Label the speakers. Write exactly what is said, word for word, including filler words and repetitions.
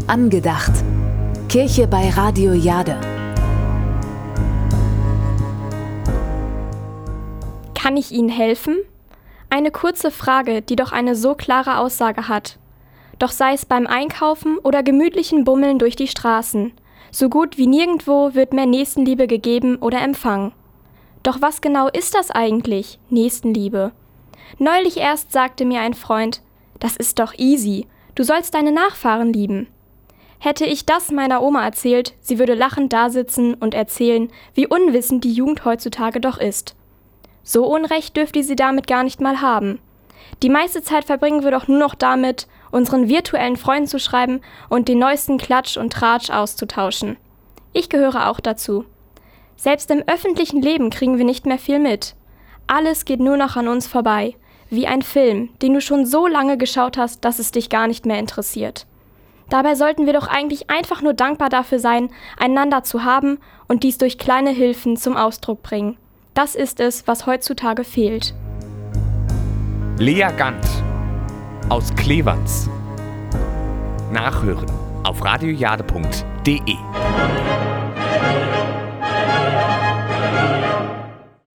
Speaker 1: Angedacht. Kirche bei Radio Jade.
Speaker 2: Kann ich Ihnen helfen? Eine kurze Frage, die doch eine so klare Aussage hat. Doch sei es beim Einkaufen oder gemütlichen Bummeln durch die Straßen, so gut wie nirgendwo wird mehr Nächstenliebe gegeben oder empfangen. Doch was genau ist das eigentlich, Nächstenliebe? Neulich erst sagte mir ein Freund, das ist doch easy, du sollst deine Nachfahren lieben. Hätte ich das meiner Oma erzählt, sie würde lachend dasitzen und erzählen, wie unwissend die Jugend heutzutage doch ist. So Unrecht dürfte sie damit gar nicht mal haben. Die meiste Zeit verbringen wir doch nur noch damit, unseren virtuellen Freunden zu schreiben und den neuesten Klatsch und Tratsch auszutauschen. Ich gehöre auch dazu. Selbst im öffentlichen Leben kriegen wir nicht mehr viel mit. Alles geht nur noch an uns vorbei, wie ein Film, den du schon so lange geschaut hast, dass es dich gar nicht mehr interessiert. Dabei sollten wir doch eigentlich einfach nur dankbar dafür sein, einander zu haben und dies durch kleine Hilfen zum Ausdruck bringen. Das ist es, was heutzutage fehlt.
Speaker 3: Lea Gant aus Cleveland. Nachhören auf radiojade punkt de.